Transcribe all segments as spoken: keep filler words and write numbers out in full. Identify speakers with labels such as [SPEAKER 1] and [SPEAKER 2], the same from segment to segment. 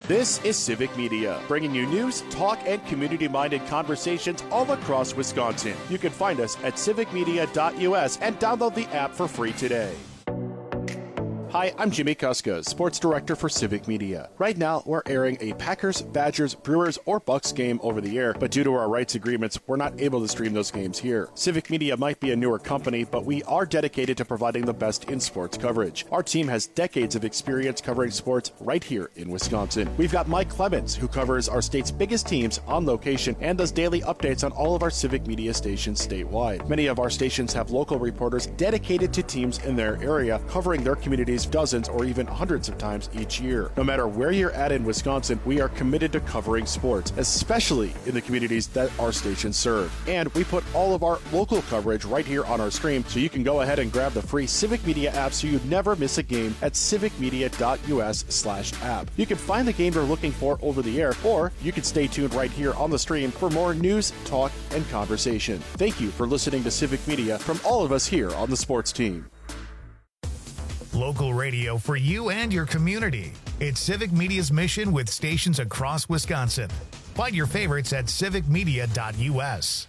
[SPEAKER 1] This is Civic Media, bringing you news, talk, and community-minded conversations all across Wisconsin. You can find us at civic media dot U S and download the app for free today. Hi, I'm Jimmy Kuska, Sports Director for Civic Media. Right now, we're airing a Packers, Badgers, Brewers, or Bucks game over the air, but due to our rights agreements, we're not able to stream those games here. Civic Media might be a newer company, but we are dedicated to providing the best in sports coverage. Our team has decades of experience covering sports right here in Wisconsin. We've got Mike Clemens, who covers our state's biggest teams on location and does daily updates on all of our Civic Media stations statewide. Many of our stations have local reporters dedicated to teams in their area, covering their communities dozens or even hundreds of times each year. No matter where you're at in Wisconsin, we are committed to covering sports, especially in the communities that our stations serve. And we put all of our local coverage right here on our stream, so you can go ahead and grab the free Civic Media app so you never miss a game at civic media dot U S slash app. You can find the game you're looking for over the air, or you can stay tuned right here on the stream for more news, talk, and conversation. Thank you for listening to Civic Media from all of us here on the sports team.
[SPEAKER 2] Local radio for you and your community. It's Civic Media's mission with stations across Wisconsin. Find your favorites at civic media dot U S.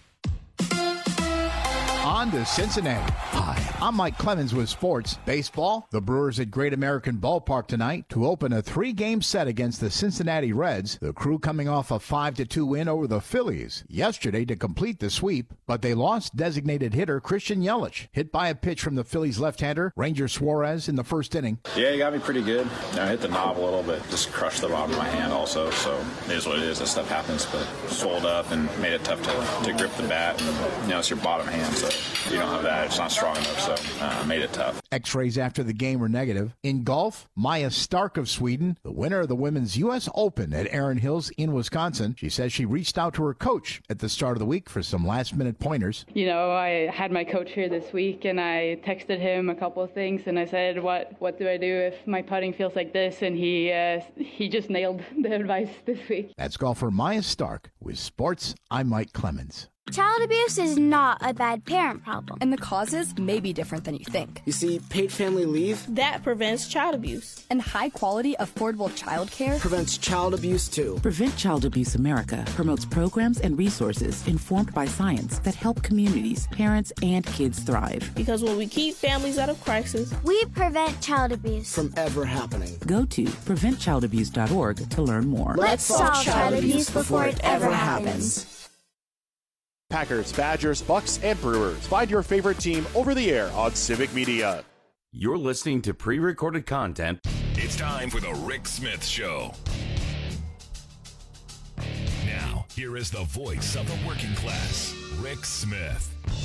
[SPEAKER 3] On to Cincinnati. Hi, I'm Mike Clemens with sports. Baseball, the Brewers at Great American Ballpark tonight to open a three-game set against the Cincinnati Reds. The Crew coming off a five to two win over the Phillies yesterday to complete the sweep, but they lost designated hitter Christian Yelich, hit by a pitch from the Phillies left-hander Ranger Suarez in the first inning.
[SPEAKER 4] Yeah, he got me pretty good. I hit the knob a little bit, just crushed the bottom of my hand also, so it is what it is. That stuff happens, but swelled up and made it tough to, to grip the bat. And, you know, it's your bottom hand, so you don't have that. It's not strong enough, so uh, made it tough.
[SPEAKER 3] X-rays after the game were negative. In golf, Maja Stark of Sweden, the winner of the Women's U S Open at Erin Hills in Wisconsin. She says she reached out to her coach at the start of the week for some last-minute pointers.
[SPEAKER 5] You know, I had my coach here this week, and I texted him a couple of things, and I said, what what do I do if my putting feels like this? And he, uh, he just nailed the advice this week.
[SPEAKER 3] That's golfer Maja Stark. With sports, I'm Mike Clemens.
[SPEAKER 6] Child abuse is not a bad parent problem.
[SPEAKER 7] And the causes may be different than you think.
[SPEAKER 8] You see, paid family leave,
[SPEAKER 9] that prevents child abuse.
[SPEAKER 7] And high-quality, affordable child care
[SPEAKER 8] prevents child abuse, too.
[SPEAKER 10] Prevent Child Abuse America promotes programs and resources informed by science that help communities, parents, and kids thrive.
[SPEAKER 9] Because when we keep families out of crisis,
[SPEAKER 6] we prevent child abuse
[SPEAKER 8] from ever happening.
[SPEAKER 10] Go to prevent child abuse dot org to learn more.
[SPEAKER 6] Let's solve child abuse before it ever happens.
[SPEAKER 1] Packers, Badgers, Bucks, and Brewers. Find your favorite team over the air on Civic Media.
[SPEAKER 11] You're listening to pre-recorded content.
[SPEAKER 2] It's time for the Rick Smith Show. Now, here is the voice of the working class, Rick Smith.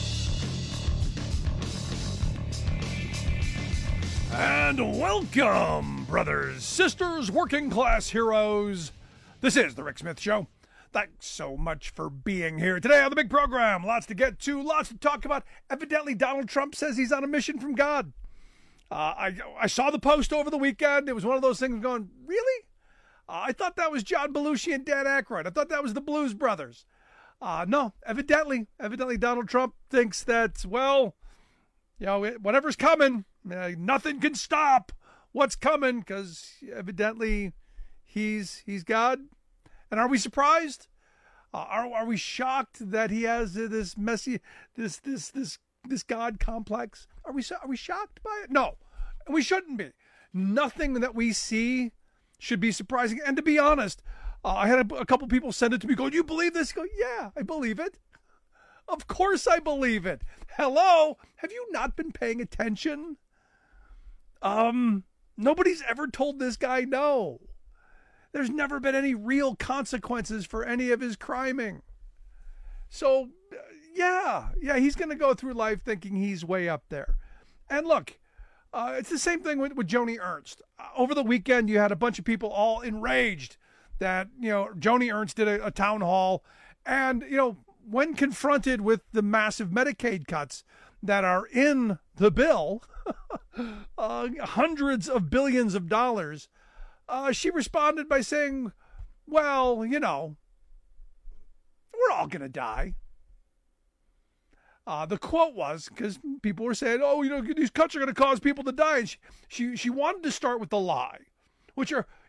[SPEAKER 12] And welcome, brothers, sisters, working class heroes. This is the Rick Smith Show. Thanks so much for being here today on the big program. Lots to get to, lots to talk about. Evidently, Donald Trump says he's on a mission from God. Uh, I I saw the post over the weekend. It was one of those things going, really? Uh, I thought that was John Belushi and Dan Aykroyd. I thought that was the Blues Brothers. Uh, no, evidently, evidently Donald Trump thinks that, well, you know, whatever's coming, uh, nothing can stop what's coming, because evidently he's he's God. And are we surprised? Uh, are are we shocked that he has uh, this messy, this this this this God complex? Are we are we shocked by it? No, and we shouldn't be. Nothing that we see should be surprising. And to be honest, uh, I had a, a couple people send it to me. Go, do you believe this? Go, yeah, I believe it. Of course, I believe it. Hello, have you not been paying attention? Um, nobody's ever told this guy no. There's never been any real consequences for any of his criming. So, uh, yeah, yeah, he's going to go through life thinking he's way up there. And look, uh, it's the same thing with, with Joni Ernst. Uh, over the weekend, you had a bunch of people all enraged that, you know, Joni Ernst did a, a town hall. And, you know, when confronted with the massive Medicaid cuts that are in the bill, uh, hundreds of billions of dollars, Uh, she responded by saying, well, you know, we're all going to die. Uh, the quote was, because people were saying, oh, you know, these cuts are going to cause people to die. And she, she, she wanted to start with the lie, which are,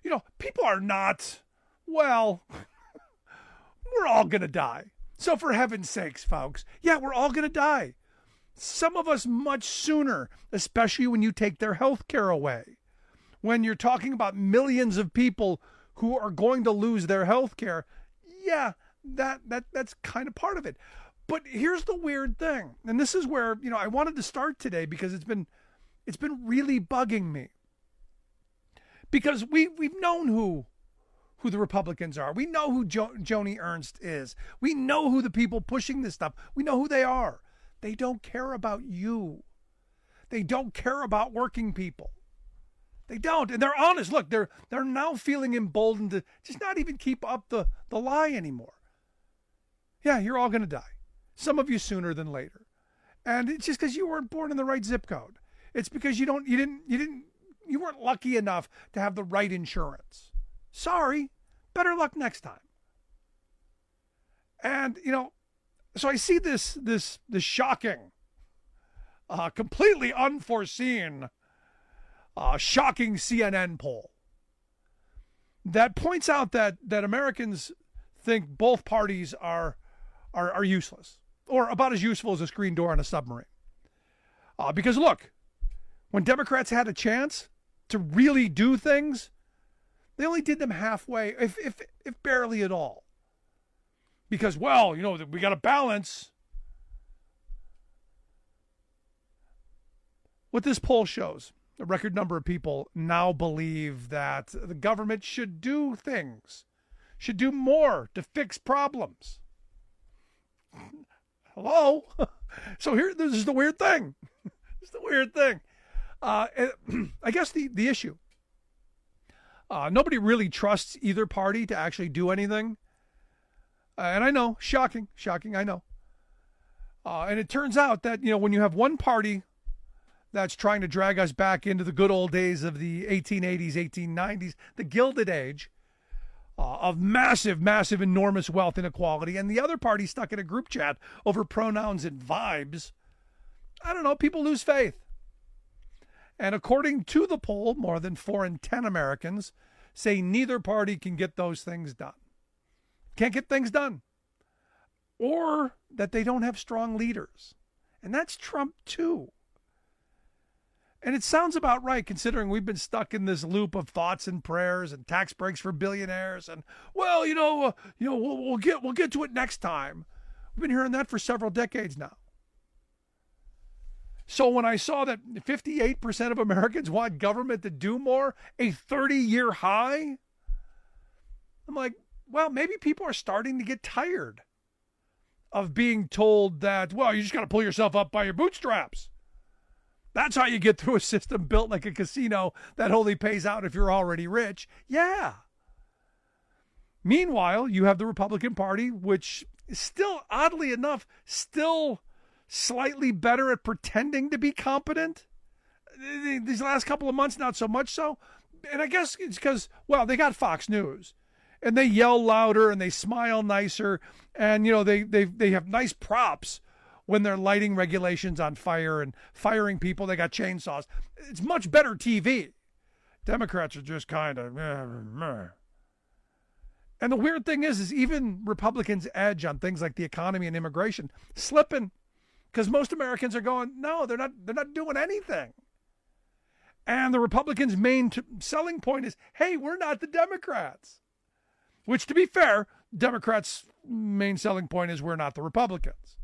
[SPEAKER 12] you know, people are not, well, we're all going to die. So for heaven's sakes, folks, yeah, we're all going to die. Some of us much sooner, especially when you take their health care away. When you're talking about millions of people who are going to lose their health care, yeah, that, that that's kind of part of it. But here's the weird thing, and this is where, you know, I wanted to start today because it's been it's been really bugging me. Because we we've known who who the Republicans are. We know who jo- Joni Ernst is. We know who the people pushing this stuff. We know who they are. They don't care about you. They don't care about working people. They don't, and they're honest. Look, they're they're now feeling emboldened to just not even keep up the, the lie anymore. Yeah, you're all going to die. Some of you sooner than later. And it's just because you weren't born in the right zip code. It's because you don't you didn't you didn't you weren't lucky enough to have the right insurance. Sorry. Better luck next time. And, you know, so I see this this this shocking, uh, completely unforeseen Uh, shocking C N N poll that points out that that Americans think both parties are are, are useless, or about as useful as a screen door on a submarine. Uh, because look, when Democrats had a chance to really do things, they only did them halfway, if if if barely at all. Because, well, you know, we got to balance. What this poll shows, a record number of people now believe that the government should do things, should do more to fix problems. Hello? So here, this is the weird thing. This is the weird thing. Uh, I guess the, the issue, uh, nobody really trusts either party to actually do anything. Uh, and I know, shocking, shocking, I know. Uh, and it turns out that, you know, when you have one party that's trying to drag us back into the good old days of the eighteen eighties, eighteen nineties, the Gilded Age uh, of massive, massive, enormous wealth inequality, and the other party stuck in a group chat over pronouns and vibes, I don't know, people lose faith. And according to the poll, more than four in ten Americans say neither party can get those things done. Can't get things done. Or that they don't have strong leaders. And that's Trump too. And it sounds about right, considering we've been stuck in this loop of thoughts and prayers and tax breaks for billionaires. And, well, you know, uh, you know, we'll, we'll get we'll get to it next time. We've been hearing that for several decades now. So when I saw that fifty-eight percent of Americans want government to do more, a thirty-year high, I'm like, well, maybe people are starting to get tired of being told that, well, you just got to pull yourself up by your bootstraps. That's how you get through a system built like a casino that only pays out if you're already rich. Yeah. Meanwhile, you have the Republican Party, which is still, oddly enough, still slightly better at pretending to be competent. These last couple of months, not so much so. And I guess it's because, well, they got Fox News. And they yell louder and they smile nicer. And, you know, they they they have nice props when they're lighting regulations on fire and firing people. They got chainsaws. It's much better T V. Democrats are just kind of... And the weird thing is, is even Republicans' edge on things like the economy and immigration slipping, because most Americans are going, no, they're not, they're not doing anything. And the Republicans' main t- selling point is, hey, we're not the Democrats. Which, to be fair, Democrats' main selling point is we're not the Republicans.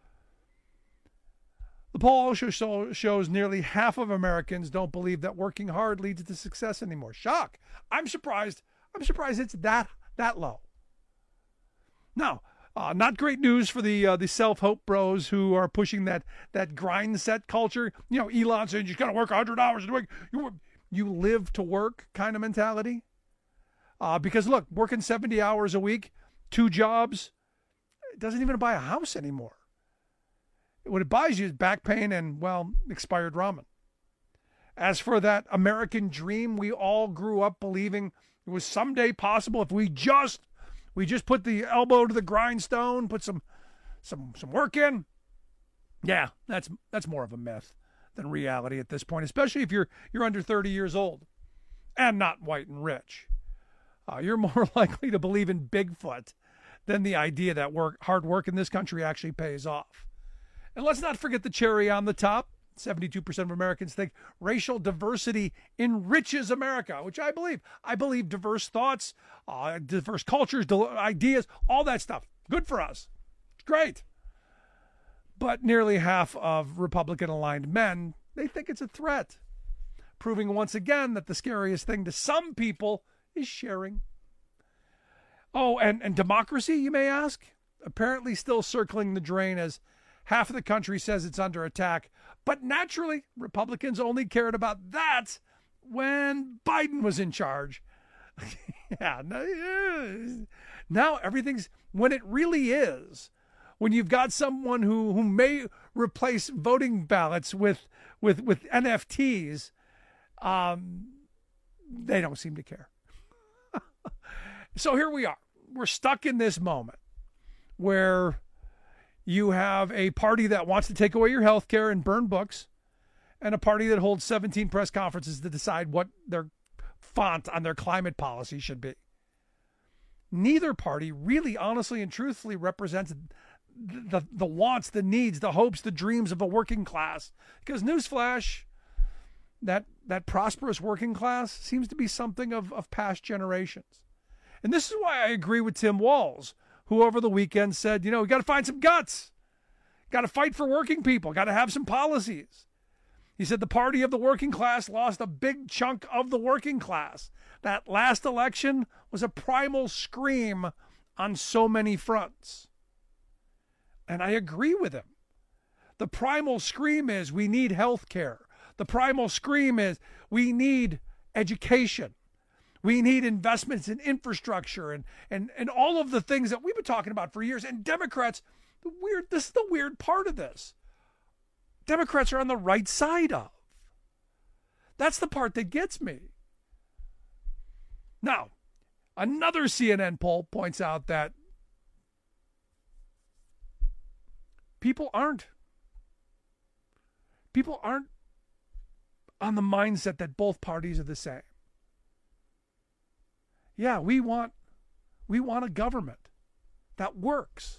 [SPEAKER 12] The poll also show, shows nearly half of Americans don't believe that working hard leads to success anymore. Shock. I'm surprised. I'm surprised it's that that low. Now, uh, not great news for the uh, the self-hope bros who are pushing that that grind set culture. You know, Elon saying you got to work one hundred hours a week. You you live to work kind of mentality. Uh, because look, working seventy hours a week, two jobs, it doesn't even buy a house anymore. What it buys you is back pain and, well, expired ramen. As for that American dream we all grew up believing it was someday possible if we just we just put the elbow to the grindstone, put some some some work in. Yeah, that's that's more of a myth than reality at this point, especially if you're you're under thirty years old and not white and rich. uh, you're more likely to believe in Bigfoot than the idea that work, hard work in this country actually pays off. And let's not forget the cherry on the top. seventy-two percent of Americans think racial diversity enriches America, which I believe. I believe diverse thoughts, uh, diverse cultures, ideas, all that stuff. Good for us. It's great. But nearly half of Republican-aligned men, they think it's a threat, proving once again that the scariest thing to some people is sharing. Oh, and, and democracy, you may ask? Apparently still circling the drain as half of the country says it's under attack. But naturally, Republicans only cared about that when Biden was in charge. yeah, now everything's, when it really is, when you've got someone who, who may replace voting ballots with, with, with N F Ts, um, they don't seem to care. So here we are. We're stuck in this moment where you have a party that wants to take away your health care and burn books, and a party that holds seventeen press conferences to decide what their font on their climate policy should be. Neither party really, honestly, and truthfully represents the, the, the wants, the needs, the hopes, the dreams of the working class. Because newsflash, that, that prosperous working class seems to be something of, of past generations. And this is why I agree with Tim Walz, who over the weekend said, you know, we got to find some guts. Got to fight for working people. Got to have some policies. He said the party of the working class lost a big chunk of the working class. That last election was a primal scream on so many fronts. And I agree with him. The primal scream is we need health care. The primal scream is we need education. We need investments in infrastructure and, and, and all of the things that we've been talking about for years. And Democrats, the weird, this is the weird part of this. Democrats are on the right side of. That's the part that gets me. Now, another C N N poll points out that people aren't. People aren't on the mindset that both parties are the same. Yeah, we want we want a government that works.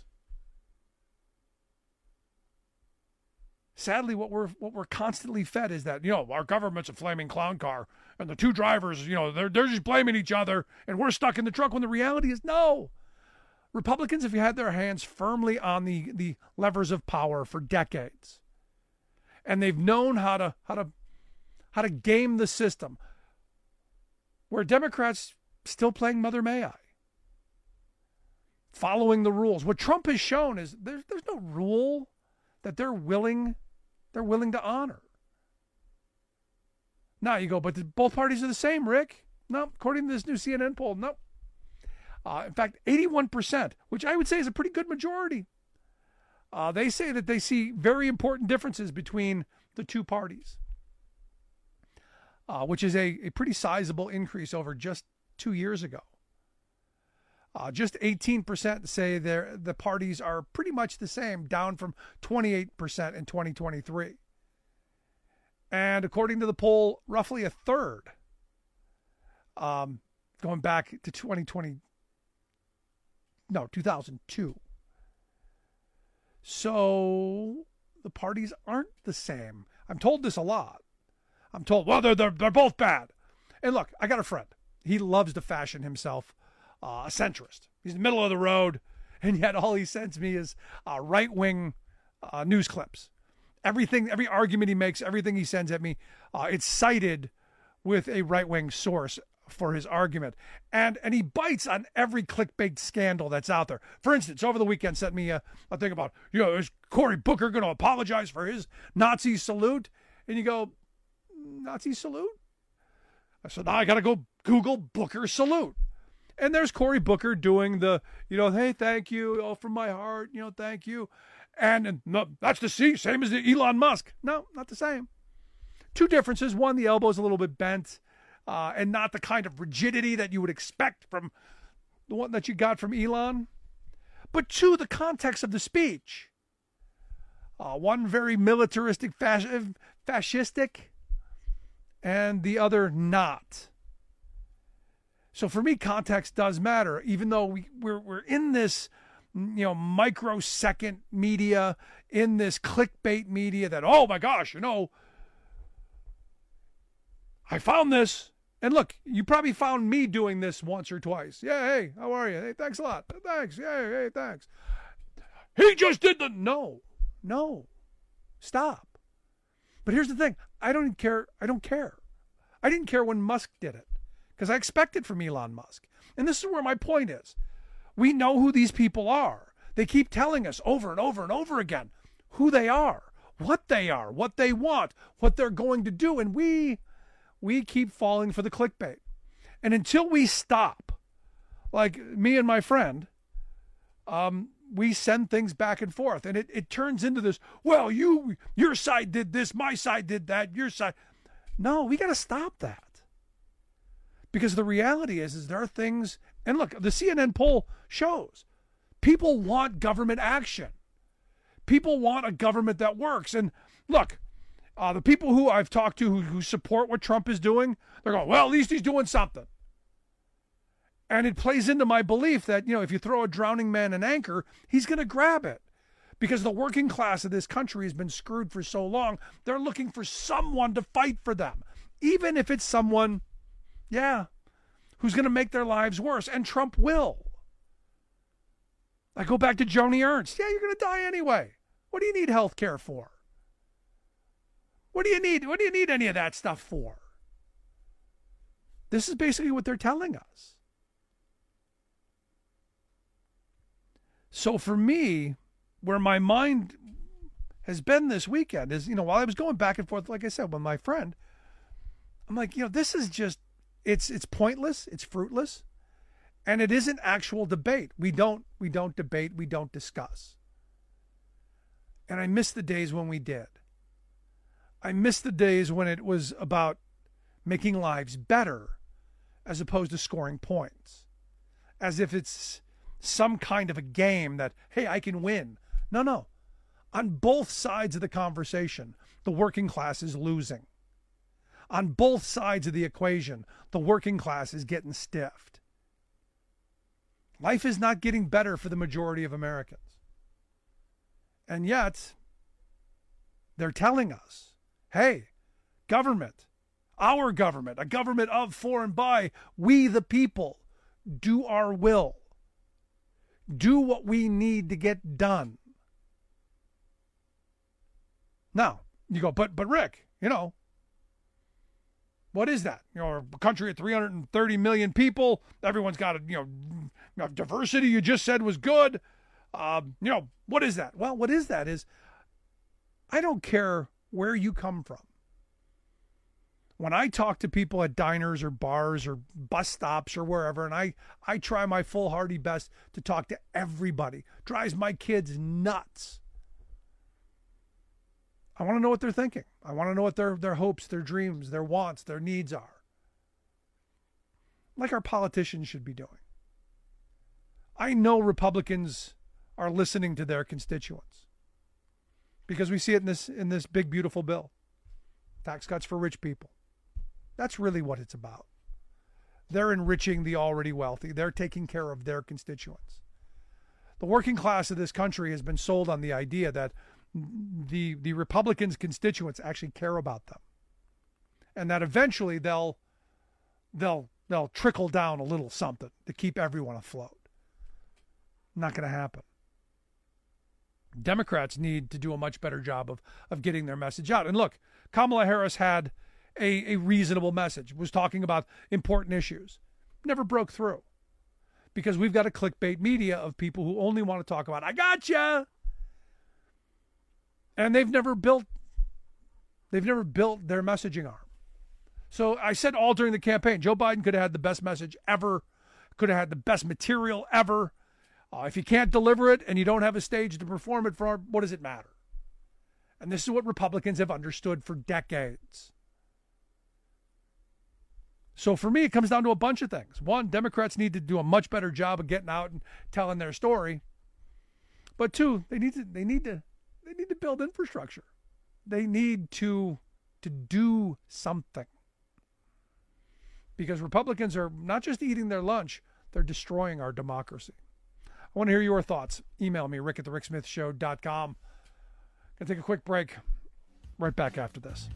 [SPEAKER 12] Sadly, what we're what we're constantly fed is that, you know, our government's a flaming clown car and the two drivers, you know, they're they're just blaming each other and we're stuck in the truck, when the reality is no. Republicans have had their hands firmly on the, the levers of power for decades. And they've known how to how to how to game the system. Where Democrats still playing Mother May I. Following the rules. What Trump has shown is there's there's no rule that they're willing they're willing to honor. Now you go, but the, both parties are the same, Rick. No, according to this new C N N poll, no. Uh, in fact, eighty-one percent, which I would say is a pretty good majority. Uh, they say that they see very important differences between the two parties, uh, which is a, a pretty sizable increase over just two years ago. Uh, just eighteen percent say the parties are pretty much the same, down from twenty-eight percent in twenty twenty-three. And according to the poll, roughly a third, um, going back to twenty twenty, no, two thousand two. So the parties aren't the same. I'm told this a lot. I'm told, well, they're, they're, they're both bad. And look, I got a friend. He loves to fashion himself uh, a centrist. He's in the middle of the road, and yet all he sends me is uh, right-wing uh, news clips. Everything, every argument he makes, everything he sends at me, uh, it's cited with a right-wing source for his argument. And and he bites on every clickbait scandal that's out there. For instance, over the weekend sent me a, a thing about, you know, is Cory Booker going to apologize for his Nazi salute? And you go, Nazi salute? I said, now I got to go Google Booker salute. And there's Cory Booker doing the, you know, hey, thank you, oh, from my heart, you know, thank you. And, and no, that's the C, same as the Elon Musk. No, not the same. Two differences. One, the elbow's a little bit bent, uh, and not the kind of rigidity that you would expect from the one that you got from Elon. But two, the context of the speech. Uh, one very militaristic, fasc- fascistic, and the other not. So for me, context does matter, even though we, we're, we're in this, you know, microsecond media, in this clickbait media that, oh my gosh, you know, I found this. And look, you probably found me doing this once or twice. Yeah, hey, how are you? Hey, thanks a lot. Thanks. Yeah, hey, thanks. He just did the... No, no. Stop. But here's the thing. I don't care. I don't care. I didn't care when Musk did it because I expect it from Elon Musk. And this is where my point is. We know who these people are. They keep telling us over and over and over again who they are, what they are, what they want, what they're going to do. And we... We keep falling for the clickbait. And until we stop, like me and my friend, um, we send things back and forth. And it, it turns into this, well, you your side did this, my side did that, your side. No, we got to stop that. Because the reality is, is there are things, and look, the C N N poll shows, people want government action. People want a government that works. And look, Uh, the people who I've talked to who, who support what Trump is doing, they're going, well, at least he's doing something. And it plays into my belief that, you know, if you throw a drowning man an anchor, he's going to grab it. Because the working class of this country has been screwed for so long, they're looking for someone to fight for them. Even if it's someone, yeah, who's going to make their lives worse. And Trump will. I go back to Joni Ernst. Yeah, you're going to die anyway. What do you need health care for? What do you need? What do you need any of that stuff for? This is basically what they're telling us. So for me, where my mind has been this weekend is, you know, while I was going back and forth, like I said, with my friend, I'm like, you know, this is just, it's it's pointless, it's fruitless, and it isn't actual debate. We don't we don't debate, we don't discuss. And I miss the days when we did. I miss the days when it was about making lives better as opposed to scoring points. As if it's some kind of a game that, hey, I can win. No, no. On both sides of the conversation, the working class is losing. On both sides of the equation, the working class is getting stiffed. Life is not getting better for the majority of Americans. And yet, they're telling us, hey, government, our government, a government of, for, and by, we the people, do our will. Do what we need to get done. Now, you go, but, but Rick, you know, what is that? You know, a country of three hundred thirty million people, everyone's got a, you know, you know diversity you just said was good. Um, you know, what is that? Well, what is that is, I don't care where you come from. When I talk to people at diners or bars or bus stops or wherever, and I, I try my foolhardy best to talk to everybody, drives my kids nuts. I want to know what they're thinking. I want to know what their, their hopes, their dreams, their wants, their needs are. Like our politicians should be doing. I know Republicans are listening to their constituents. Because we see it in this in this big, beautiful bill. Tax cuts for rich people. That's really what it's about. They're enriching the already wealthy. They're taking care of their constituents. The working class of this country has been sold on the idea that the, the Republicans' constituents actually care about them. And that eventually they'll, they'll, they'll trickle down a little something to keep everyone afloat. Not going to happen. Democrats need to do a much better job of, of getting their message out. And look, Kamala Harris had a, a reasonable message, was talking about important issues. Never broke through. Because we've got a clickbait media of people who only want to talk about, I gotcha. And they've never built, they've never built their messaging arm. So I said all during the campaign, Joe Biden could have had the best message ever, could have had the best material ever. Uh, if you can't deliver it and you don't have a stage to perform it for, what does it matter? And this is what Republicans have understood for decades. So for me, it comes down to a bunch of things. One, Democrats need to do a much better job of getting out and telling their story. But two, they need to they need to they need to build infrastructure. They need to to do something. because Republicans are not just eating their lunch, they're destroying our democracy. I want to hear your thoughts. Email me, rick at the rick smith show dot com. Gonna take a quick break. Right back after this.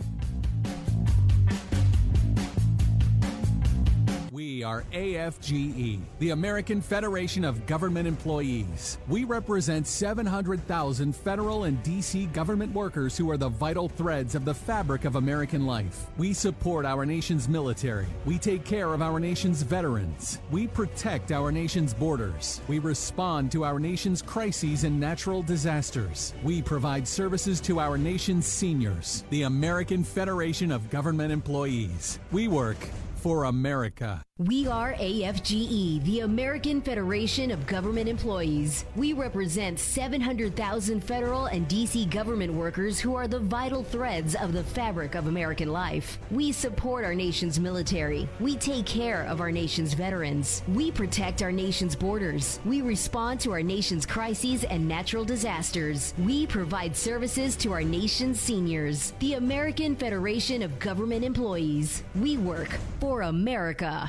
[SPEAKER 13] We are A F G E, the American Federation of Government Employees. We represent seven hundred thousand federal and D C government workers who are the vital threads of the fabric of American life. We support our nation's military. We take care of our nation's veterans. We protect our nation's borders. We respond to our nation's crises and natural disasters. We provide services to our nation's seniors. The American Federation of Government Employees. We work for America.
[SPEAKER 14] We are A F G E, the American Federation of Government Employees. We represent seven hundred thousand federal and D C government workers who are the vital threads of the fabric of American life. We support our nation's military. We take care of our nation's veterans. We protect our nation's borders. We respond to our nation's crises and natural disasters. We provide services to our nation's seniors. The American Federation of Government Employees. We work for America.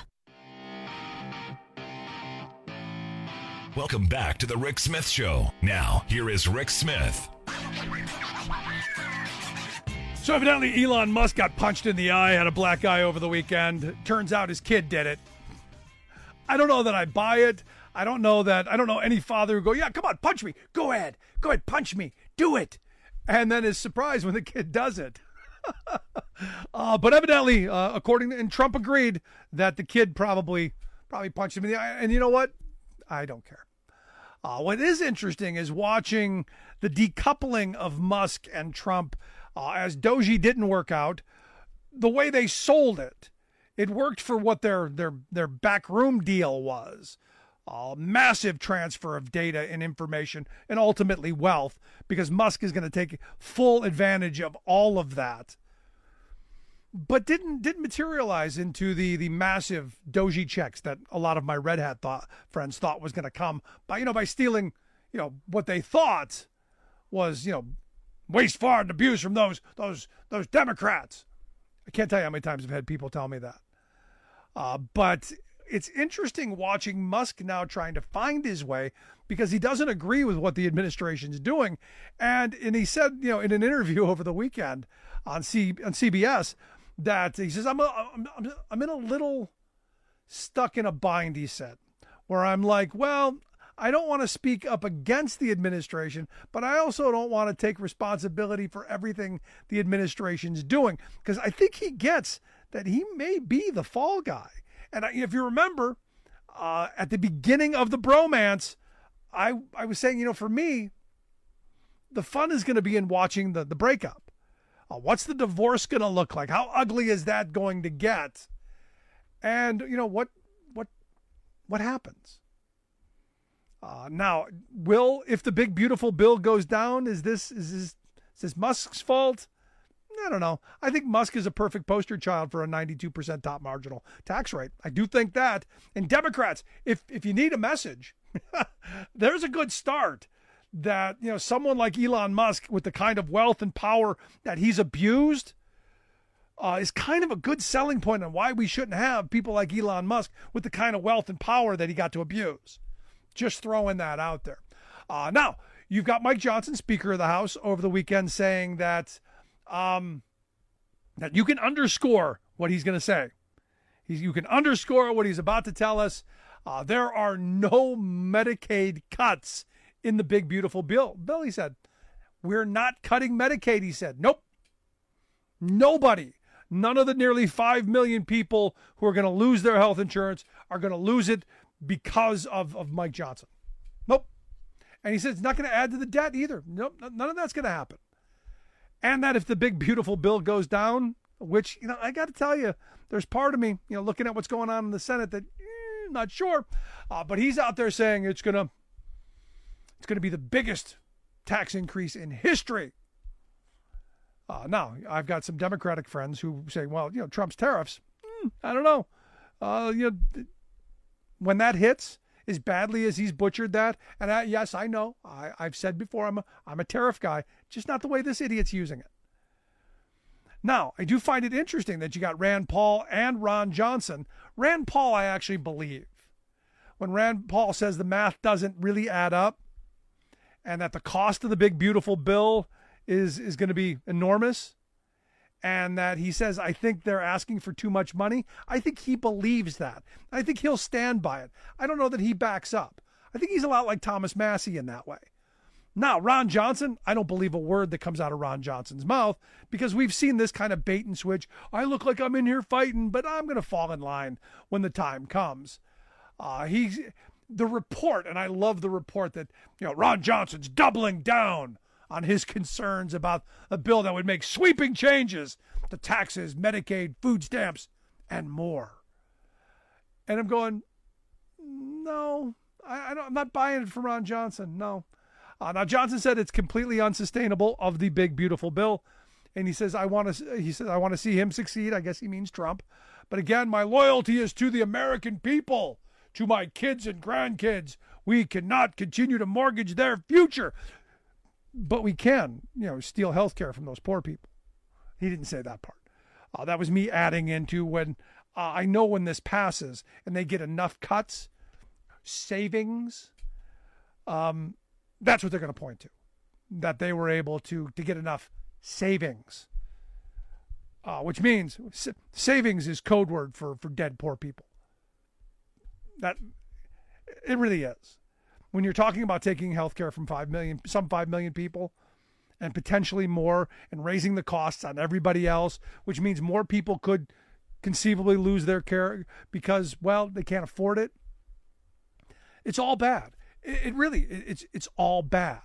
[SPEAKER 15] Welcome back to the Rick Smith Show. Now, here is Rick Smith.
[SPEAKER 12] So evidently Elon Musk got punched in the eye, had a black eye over the weekend. Turns out his kid did it. I don't know that I buy it. I don't know that, I don't know any father who go, yeah, come on, punch me. Go ahead. Go ahead, punch me. Do it. And then is surprised when the kid does it. uh, but evidently, uh, according to, and Trump agreed that the kid probably, probably punched him in the eye. And you know what? I don't care. Uh, what is interesting is watching the decoupling of Musk and Trump. Uh, as Doji didn't work out, the way they sold it, it worked for what their their their backroom deal was. A uh, massive transfer of data and information and ultimately wealth, because Musk is going to take full advantage of all of that. But didn't didn't materialize into the the massive Doji checks that a lot of my Red Hat thought, friends thought was going to come by you know by stealing you know what they thought was you know waste, fraud, and abuse from those those those Democrats. I can't tell you how many times I've had people tell me that. Uh, but it's interesting watching Musk now trying to find his way, because he doesn't agree with what the administration's doing, and and he said you know in an interview over the weekend on C on C B S. That he says, I'm, a, I'm I'm in a little stuck in a bind, he said, where I'm like, well, I don't want to speak up against the administration, but I also don't want to take responsibility for everything the administration's doing, because I think he gets that he may be the fall guy. And if you remember, uh, at the beginning of the bromance, I, I was saying, you know, for me, the fun is going to be in watching the, the breakup. Uh, what's the divorce going to look like? How ugly is that going to get? And you know what? What? What happens? Uh, now, will if the big beautiful bill goes down? Is this is this is this Musk's fault? I don't know. I think Musk is a perfect poster child for a ninety-two percent top marginal tax rate. I do think that. And Democrats, if if you need a message, there's a good start. That, you know, someone like Elon Musk with the kind of wealth and power that he's abused uh, is kind of a good selling point on why we shouldn't have people like Elon Musk with the kind of wealth and power that he got to abuse. Just throwing that out there. Uh, now, you've got Mike Johnson, Speaker of the House, over the weekend saying that um, that you can underscore what he's going to say. He's, you can underscore what he's about to tell us. Uh, there are no Medicaid cuts in the big, beautiful bill. Bill, he said, we're not cutting Medicaid, he said. Nope. Nobody, none of the nearly five million people who are going to lose their health insurance are going to lose it because of, of Mike Johnson. Nope. And he said it's not going to add to the debt either. Nope, none of that's going to happen. And that if the big, beautiful bill goes down, which, you know, I got to tell you, there's part of me, you know, looking at what's going on in the Senate that, eh, not sure. Uh, but he's out there saying it's going to, It's going to be the biggest tax increase in history. Uh, now, I've got some Democratic friends who say, well, you know, Trump's tariffs, mm, I don't know. Uh, you know, when that hits, as badly as he's butchered that, and I, yes, I know, I, I've said before, I'm a, I'm a tariff guy, just not the way this idiot's using it. Now, I do find it interesting that you got Rand Paul and Ron Johnson. Rand Paul, I actually believe. When Rand Paul says the math doesn't really add up and that the cost of the big, beautiful bill is, is going to be enormous, and that he says, I think they're asking for too much money, I think he believes that. I think he'll stand by it. I don't know that he backs up. I think he's a lot like Thomas Massey in that way. Now, Ron Johnson, I don't believe a word that comes out of Ron Johnson's mouth, because we've seen this kind of bait and switch. I look like I'm in here fighting, but I'm going to fall in line when the time comes. Uh, he's the report, and I love the report that, you know, Ron Johnson's doubling down on his concerns about a bill that would make sweeping changes to taxes, Medicaid, food stamps, and more. And I'm going, no, I, I don't, I'm not buying it from Ron Johnson. No. Uh, now, Johnson said it's completely unsustainable of the big, beautiful bill. And he says, I want to, he says, I want to see him succeed. I guess he means Trump. But again, my loyalty is to the American people, to my kids and grandkids. We cannot continue to mortgage their future. But we can, you know, steal health care from those poor people. He didn't say that part. Uh, that was me adding into when uh, I know when this passes and they get enough cuts, savings, um, that's what they're going to point to, that they were able to, to get enough savings, uh, which means sa- savings is code word for, for dead poor people. That it really is. When you're talking about taking health care from five million, some five million people and potentially more, and raising the costs on everybody else, which means more people could conceivably lose their care because, well, they can't afford it. It's all bad. It, it really, it, it's it's all bad.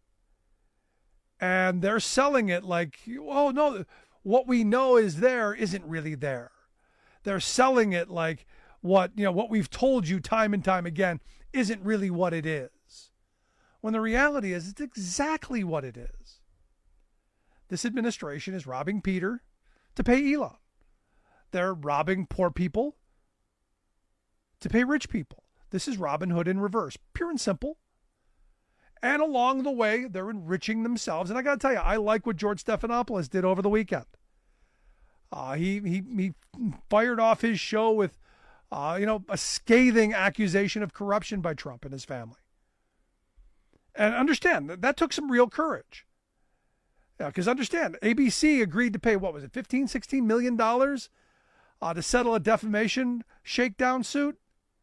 [SPEAKER 12] And they're selling it like, oh, no, what we know is there isn't really there. They're selling it like what, you know, what we've told you time and time again isn't really what it is. When the reality is, it's exactly what it is. This administration is robbing Peter to pay Elon. They're robbing poor people to pay rich people. This is Robin Hood in reverse, pure and simple. And along the way, they're enriching themselves. And I got to tell you, I like what George Stephanopoulos did over the weekend. Uh, he, he, he fired off his show with Uh, you know, a scathing accusation of corruption by Trump and his family. And understand, that, that took some real courage. Yeah, because understand, A B C agreed to pay, what was it, fifteen, sixteen million dollars uh, to settle a defamation shakedown suit.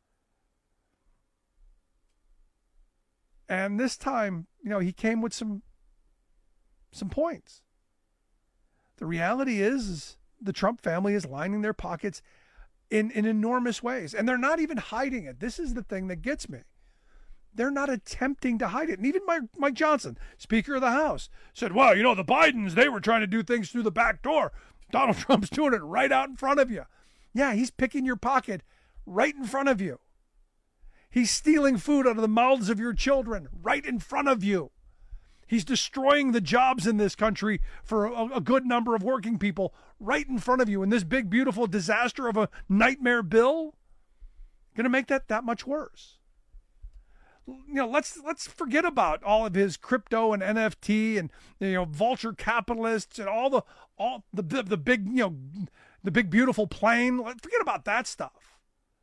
[SPEAKER 12] And this time, you know, he came with some, some points. The reality is, is the Trump family is lining their pockets in, in enormous ways. And they're not even hiding it. This is the thing that gets me. They're not attempting to hide it. And even Mike, Mike Johnson, Speaker of the House, said, well, you know, the Bidens, they were trying to do things through the back door. Donald Trump's doing it right out in front of you. Yeah, he's picking your pocket right in front of you. He's stealing food out of the mouths of your children right in front of you. He's destroying the jobs in this country for a, a good number of working people right in front of you. And this big, beautiful disaster of a nightmare bill going to make that that much worse. You know, let's let's forget about all of his crypto and N F T and, you know, vulture capitalists and all the all the the, the big, you know, the big beautiful plane. Forget about that stuff.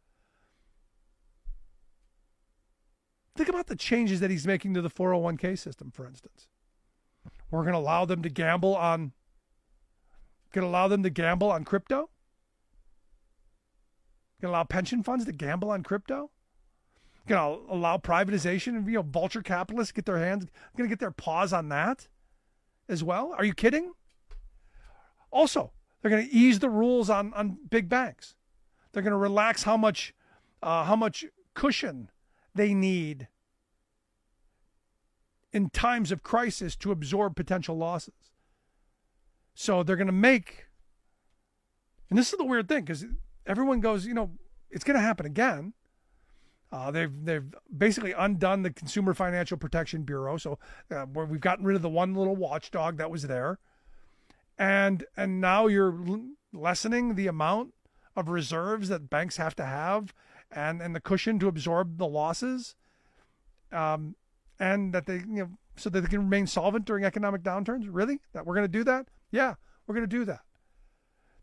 [SPEAKER 12] Think about the changes that he's making to the four oh one k system, for instance. We're going to allow them to gamble on going to allow them to gamble on crypto? Going to allow pension funds to gamble on crypto? Going to allow privatization and, you know, vulture capitalists get their hands, going to get their paws on that as well? Are you kidding? Also, they're going to ease the rules on, on big banks. They're going to relax how much uh, how much cushion they need in times of crisis to absorb potential losses. So they're going to make, and this is the weird thing, because everyone goes, you know, it's going to happen again. Uh, they've they've basically undone the Consumer Financial Protection Bureau, so uh, where we've gotten rid of the one little watchdog that was there, and and now you're lessening the amount of reserves that banks have to have, and and the cushion to absorb the losses, um, and that they, you know, so that they can remain solvent during economic downturns. Really, that we're going to do that? Yeah, we're going to do that.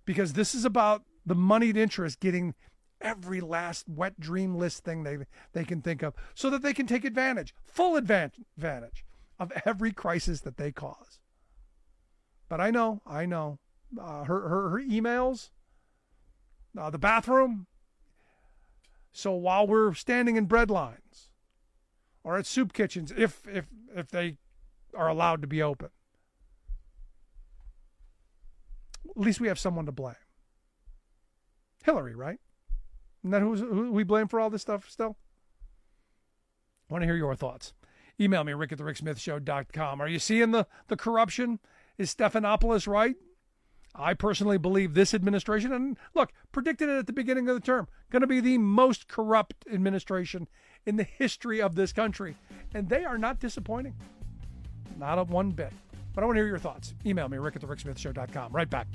[SPEAKER 12] because this is about the moneyed interest getting every last wet dream list thing they they can think of so that they can take advantage, full advantage, advantage of every crisis that they cause. But I know, I know, uh, her, her, her emails, uh, the bathroom. So while we're standing in bread lines or at soup kitchens, if if if they are allowed to be open, at least we have someone to blame. Hillary, right? Isn't that who's, who we blame for all this stuff still? I want to hear your thoughts. Email me, rick at the rick smith show dot com. Are you seeing the, the corruption? Is Stephanopoulos right? I personally believe this administration, and look, predicted it at the beginning of the term, going to be the most corrupt administration in the history of this country. And they are not disappointing. Not a one bit. But I want to hear your thoughts. Email me, rick at the rick smith show dot com. Right back.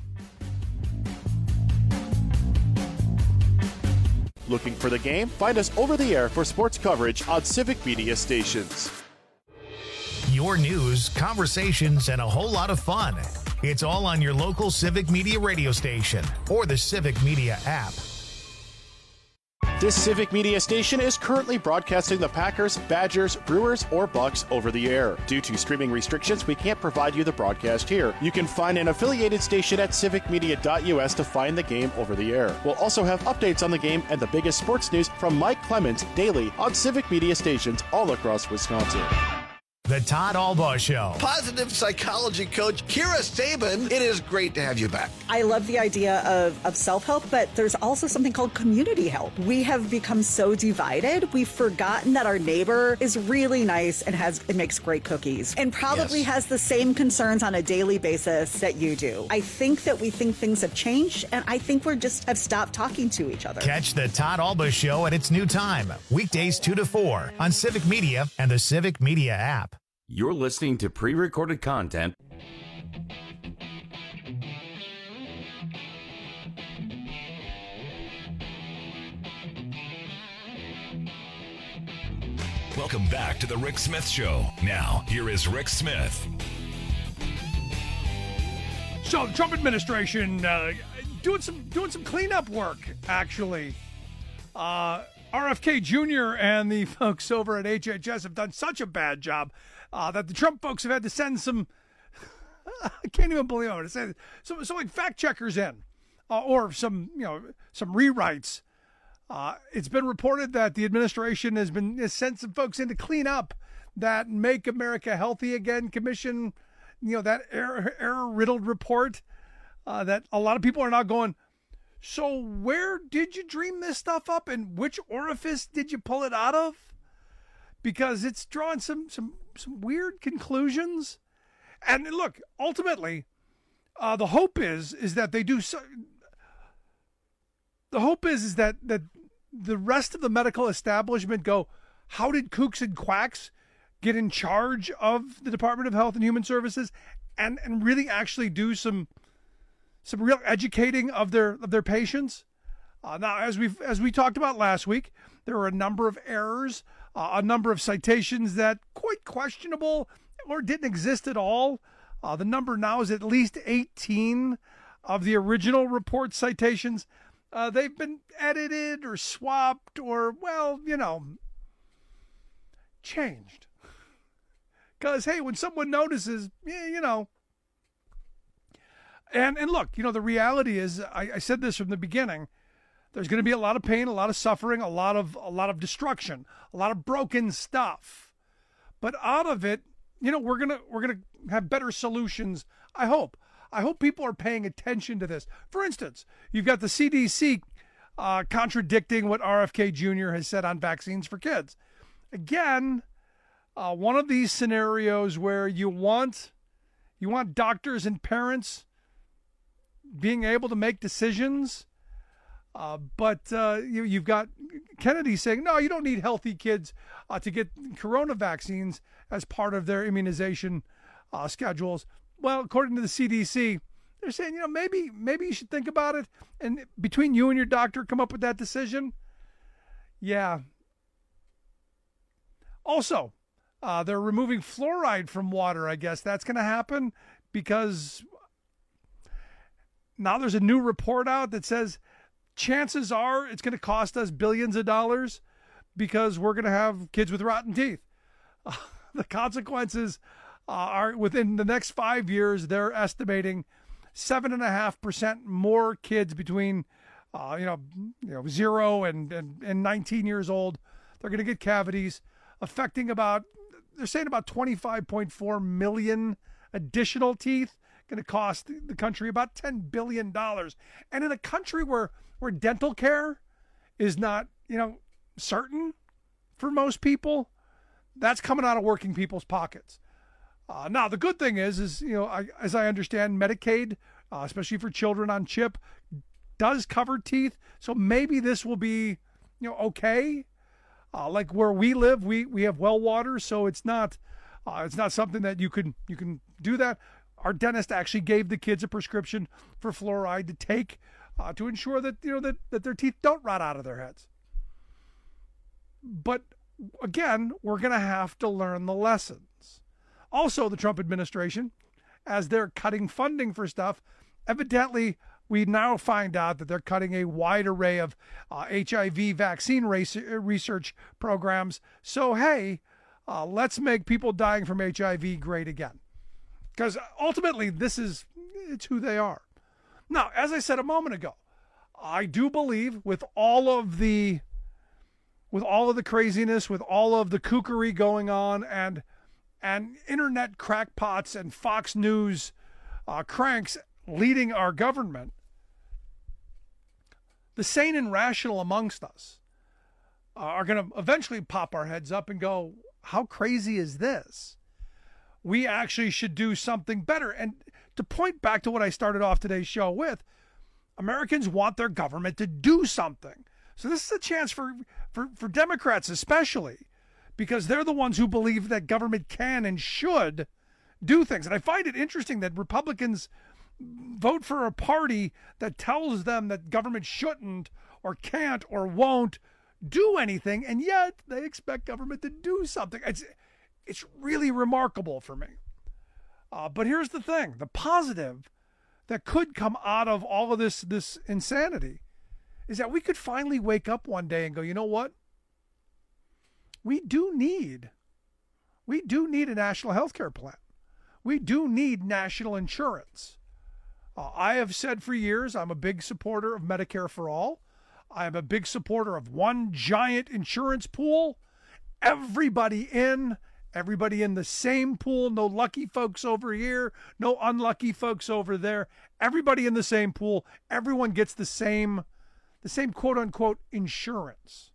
[SPEAKER 1] Looking for the game? Find us over the air for sports coverage on Civic Media stations.
[SPEAKER 2] Your news, conversations, and a whole lot of fun. It's all on your local Civic Media radio station or the Civic Media app.
[SPEAKER 1] This Civic Media station is currently broadcasting the Packers, Badgers, Brewers, or Bucks over the air. Due to streaming restrictions, we can't provide you the broadcast here. You can find an affiliated station at civic media dot u s to find the game over the air. We'll also have updates on the game and the biggest sports news from Mike Clemens daily on Civic Media stations all across Wisconsin.
[SPEAKER 2] The Todd Albaugh Show.
[SPEAKER 16] Positive psychology coach Kira Sabin, it is great to have you back.
[SPEAKER 17] I love the idea of, of self-help, but there's also something called community help. We have become so divided, we've forgotten that our neighbor is really nice and has and makes great cookies and probably yes. has the same concerns on a daily basis that you do. I think that we think things have changed, and I think we're just have stopped talking to each other.
[SPEAKER 2] Catch the Todd Albaugh Show at its new time, weekdays two to four on Civic Media and the Civic Media app.
[SPEAKER 11] You're listening to pre-recorded content.
[SPEAKER 15] Welcome back to the Rick Smith Show. Now, here is Rick Smith.
[SPEAKER 12] So the Trump administration uh, doing some doing some cleanup work, actually. Uh, R F K Junior and the folks over at H H S have done such a bad job uh, that the Trump folks have had to send some, I can't even believe I'm going to say this, some, some like fact checkers in uh, or some, you know, some rewrites. Uh, it's been reported that the administration has been has sent some folks in to clean up that Make America Healthy Again commission, you know, that error, error-riddled report uh, that a lot of people are now going, so where did you dream this stuff up and which orifice did you pull it out of? Because it's drawing some some some weird conclusions. And look, ultimately, uh, the hope is is that they do so. The hope is is that that the rest of the medical establishment go, how did kooks and quacks get in charge of the Department of Health and Human Services, and and really actually do some. Some real educating of their of their patients. Uh, now, as we as we talked about last week, there were a number of errors, uh, a number of citations that quite questionable or didn't exist at all. Uh, the number now is at least eighteen of the original report citations. Uh, they've been edited or swapped or, well, you know, changed. Because, hey, when someone notices, yeah, you know. And and look, you know, the reality is, I, I said this from the beginning, there's going to be a lot of pain, a lot of suffering, a lot of a lot of destruction, a lot of broken stuff. But out of it, you know, we're gonna we're gonna have better solutions. I hope. I hope people are paying attention to this. For instance, you've got the C D C uh, contradicting what R F K Junior has said on vaccines for kids. Again, uh, one of these scenarios where you want you want doctors and parents being able to make decisions, uh, but uh, you, you've got Kennedy saying, no, you don't need healthy kids uh, to get corona vaccines as part of their immunization uh, schedules. Well, according to the C D C, they're saying, you know, maybe maybe you should think about it, and between you and your doctor, come up with that decision. Yeah. Also, uh, they're removing fluoride from water. I guess that's going to happen because now there's a new report out that says chances are it's going to cost us billions of dollars because we're going to have kids with rotten teeth. Uh, the consequences uh, are within the next five years, they're estimating seven and a half percent more kids between, uh, you know, you know, zero and, and, and nineteen years old. They're going to get cavities, affecting about, they're saying about twenty-five point four million additional teeth, going to cost the country about ten billion dollars. And in a country where, where dental care is not, you know, certain for most people, that's coming out of working people's pockets. Uh, now, the good thing is, is you know, I, as I understand, Medicaid, uh, especially for children on CHIP, does cover teeth. So maybe this will be, you know, okay. Uh, like where we live, we, we have well water, so it's not uh, it's not something that you can you can do that. Our dentist actually gave the kids a prescription for fluoride to take uh, to ensure that you know that, that their teeth don't rot out of their heads. But again, we're going to have to learn the lessons. Also, the Trump administration, as they're cutting funding for stuff, evidently we now find out that they're cutting a wide array of uh, H I V vaccine race, research programs. So, hey, uh, let's make people dying from H I V great again. Because ultimately, this is it's who they are. Now, as I said a moment ago, I do believe with all of the with all of the craziness, with all of the kookery going on, and and internet crackpots and Fox News uh, cranks leading our government, the sane and rational amongst us uh, are going to eventually pop our heads up and go, how crazy is this? We actually should do something better. And to point back to what I started off today's show with, Americans want their government to do something. So this is a chance for, for, for Democrats especially, because they're the ones who believe that government can and should do things. And I find it interesting that Republicans vote for a party that tells them that government shouldn't or can't or won't do anything, and yet they expect government to do something. It's, it's really remarkable for me. Uh, but here's the thing. The positive that could come out of all of this, this insanity is that we could finally wake up one day and go, you know what? We do need, we do need a national health care plan. We do need national insurance. Uh, I have said for years, I'm a big supporter of Medicare for all. I am a big supporter of one giant insurance pool. Everybody in, everybody in the same pool. No lucky folks over here, no unlucky folks over there. Everybody in the same pool. Everyone gets the same, the same quote unquote insurance.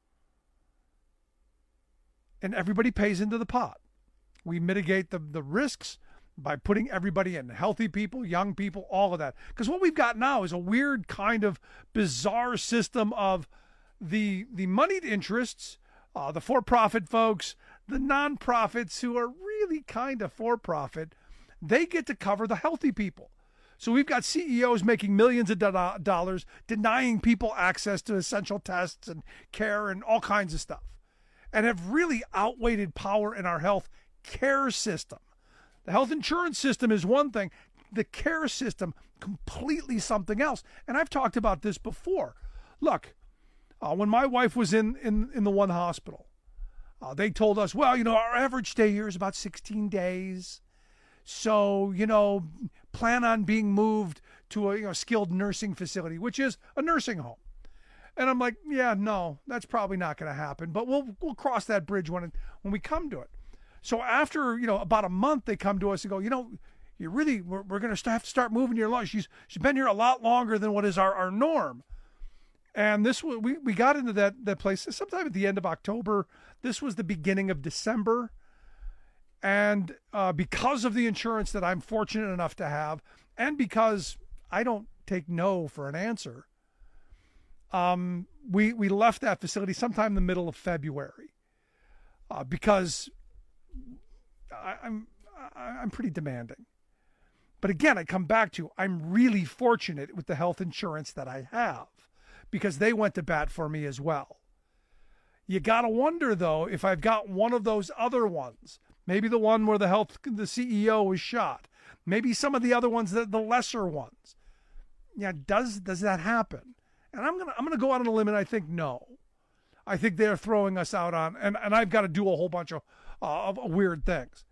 [SPEAKER 12] And everybody pays into the pot. We mitigate the, the risks by putting everybody in, healthy people, young people, all of that. Because what we've got now is a weird kind of bizarre system of the the moneyed interests, uh, the for-profit folks, the non-profits who are really kind of for-profit, they get to cover the healthy people. So we've got C E Os making millions of do- dollars, denying people access to essential tests and care and all kinds of stuff, and have really outweighed power in our health care system. The health insurance system is one thing. The care system, completely something else. And I've talked about this before. Look, uh, when my wife was in, in, in the one hospital, uh, they told us, well, you know, our average stay here is about sixteen days. So, you know, plan on being moved to a you know, skilled nursing facility, which is a nursing home. And I'm like, yeah, no, that's probably not going to happen. But we'll we'll cross that bridge when it, when we come to it. So after, you know, about a month, they come to us and go, you know, you really, we're, we're going to have to start moving your along. She's, she's been here a lot longer than what is our, our norm. And this, we, we got into that, that place sometime at the end of October. This was the beginning of December. And uh, because of the insurance that I'm fortunate enough to have, and because I don't take no for an answer, um, we, we left that facility sometime in the middle of February uh, because I, I'm I'm pretty demanding. But again, I come back to I'm really fortunate with the health insurance that I have because they went to bat for me as well. You got to wonder, though, if I've got one of those other ones, maybe the one where the health the C E O was shot, maybe some of the other ones, the, the lesser ones. Yeah, does does that happen? And I'm gonna I'm gonna go out on a limb and I think no. I think they're throwing us out on, and, and I've got to do a whole bunch of, uh, of weird things.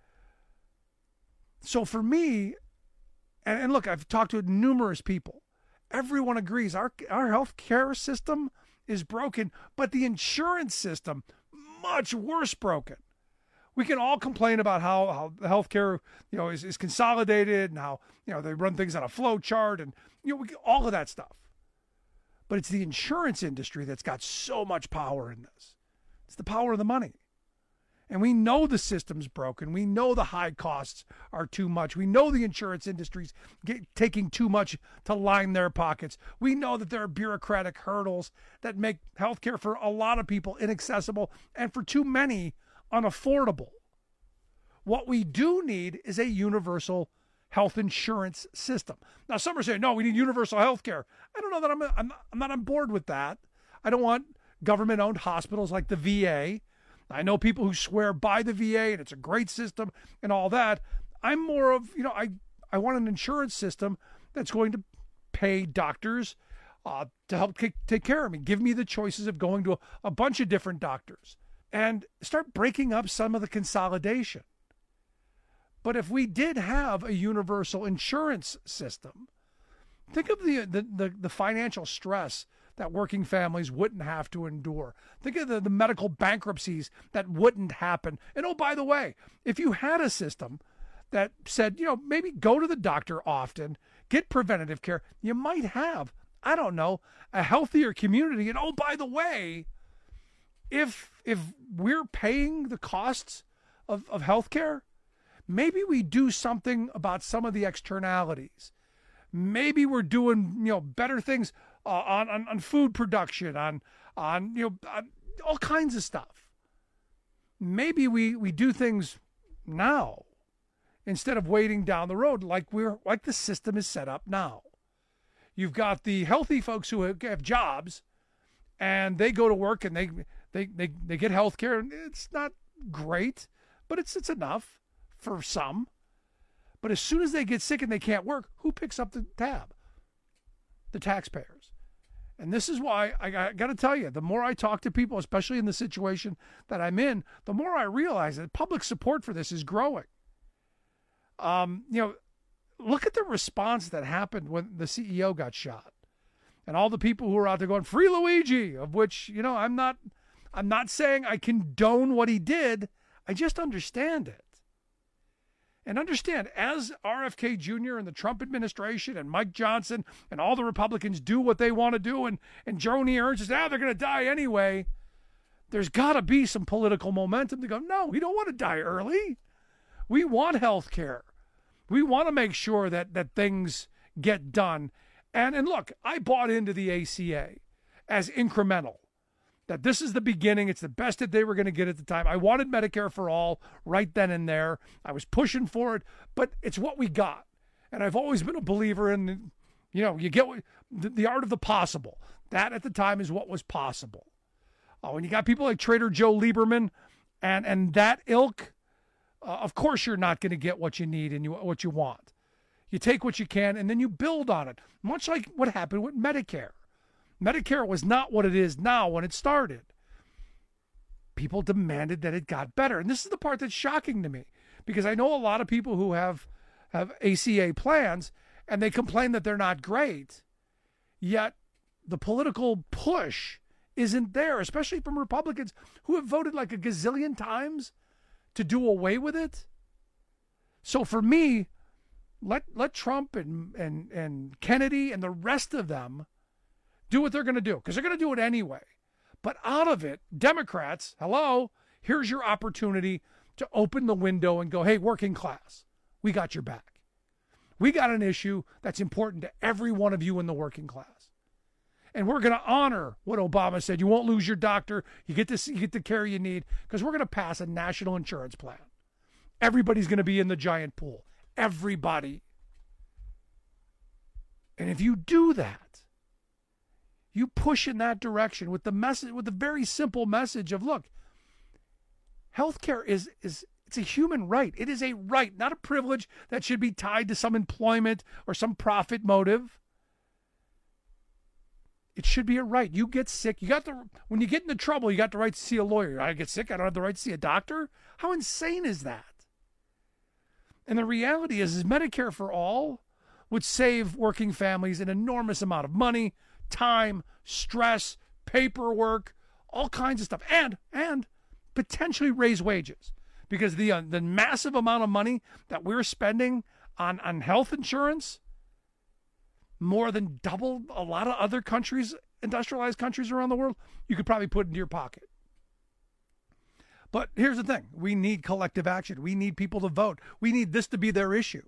[SPEAKER 12] So for me, and, and look, I've talked to numerous people. Everyone agrees our our healthcare system is broken, but the insurance system much worse broken. We can all complain about how how the healthcare, you know, is, is consolidated and how, you know, they run things on a flow chart and, you know, we, all of that stuff. But it's the insurance industry that's got so much power in this. It's the power of the money. And we know the system's broken. We know the high costs are too much. We know the insurance industry's get, taking too much to line their pockets. We know that there are bureaucratic hurdles that make healthcare for a lot of people inaccessible and for too many unaffordable. What we do need is a universal health insurance system. Now, some are saying, no, we need universal health care. I don't know that I'm, I'm, I'm not on board with that. I don't want government-owned hospitals like the V A. I know people who swear by the V A and it's a great system and all that. I'm more of, you know, I, I want an insurance system that's going to pay doctors uh, to help take, take care of me. Give me the choices of going to a, a bunch of different doctors and start breaking up some of the consolidation. But if we did have a universal insurance system, think of the, the, the, the financial stress that working families wouldn't have to endure. Think of the, the medical bankruptcies that wouldn't happen. And oh, by the way, if you had a system that said, you know, maybe go to the doctor often, get preventative care, you might have, I don't know, a healthier community. And oh, by the way, if if we're paying the costs of, of healthcare, maybe we do something about some of the externalities. Maybe we're doing, you know, better things uh, on, on on food production, on on you know on all kinds of stuff. Maybe we we do things now instead of waiting down the road, like we're like the system is set up now. You've got the healthy folks who have, have jobs, and they go to work and they they they they get health care, and it's not great, but it's it's enough for some. But as soon as they get sick and they can't work, who picks up the tab? The taxpayers. And this is why I, I got to tell you, the more I talk to people, especially in the situation that I'm in, the more I realize that public support for this is growing. Um, you know, look at the response that happened when the C E O got shot, and all the people who are out there going, "Free Luigi," of which, you know, I'm not, I'm not saying I condone what he did. I just understand it. And understand, as R F K Junior and the Trump administration and Mike Johnson and all the Republicans do what they want to do, and, and Joni Ernst says, ah, they're going to die anyway, there's got to be some political momentum to go, no, we don't want to die early. We want health care. We want to make sure that, that things get done. And, and look, I bought into the A C A as incremental. That this is the beginning. It's the best that they were going to get at the time. I wanted Medicare for all right then and there. I was pushing for it, but it's what we got. And I've always been a believer in, you know, you get what, the, the art of the possible. That at the time is what was possible. Oh, and you got people like Trader Joe Lieberman and, and that ilk. Uh, of course, you're not going to get what you need and you, what you want. You take what you can and then you build on it. Much like what happened with Medicare. Medicare was not what it is now when it started. People demanded that it got better. And this is the part that's shocking to me, because I know a lot of people who have, have A C A plans and they complain that they're not great, yet the political push isn't there, especially from Republicans who have voted like a gazillion times to do away with it. So for me, let let Trump and, and, and Kennedy and the rest of them do what they're going to do, because they're going to do it anyway. But out of it, Democrats, hello, here's your opportunity to open the window and go, hey, working class, we got your back. We got an issue that's important to every one of you in the working class. And we're going to honor what Obama said. You won't lose your doctor. You get to you get the care you need, because we're going to pass a national insurance plan. Everybody's going to be in the giant pool. Everybody. And if you do that, you push in that direction with the message, with the very simple message of, look, healthcare is is it's a human right. It is a right, not a privilege that should be tied to some employment or some profit motive. It should be a right. You get sick. You got the when you get into trouble, you got the right to see a lawyer. I get sick. I don't have the right to see a doctor. How insane is that? And the reality is, is Medicare for all would save working families an enormous amount of money, time, stress, paperwork, all kinds of stuff, and and potentially raise wages, because the uh, the massive amount of money that we're spending on on health insurance, more than double a lot of other countries, industrialized countries around the world, you could probably put into your pocket. But here's the thing. We need collective action. We need people to vote. We need this to be their issue.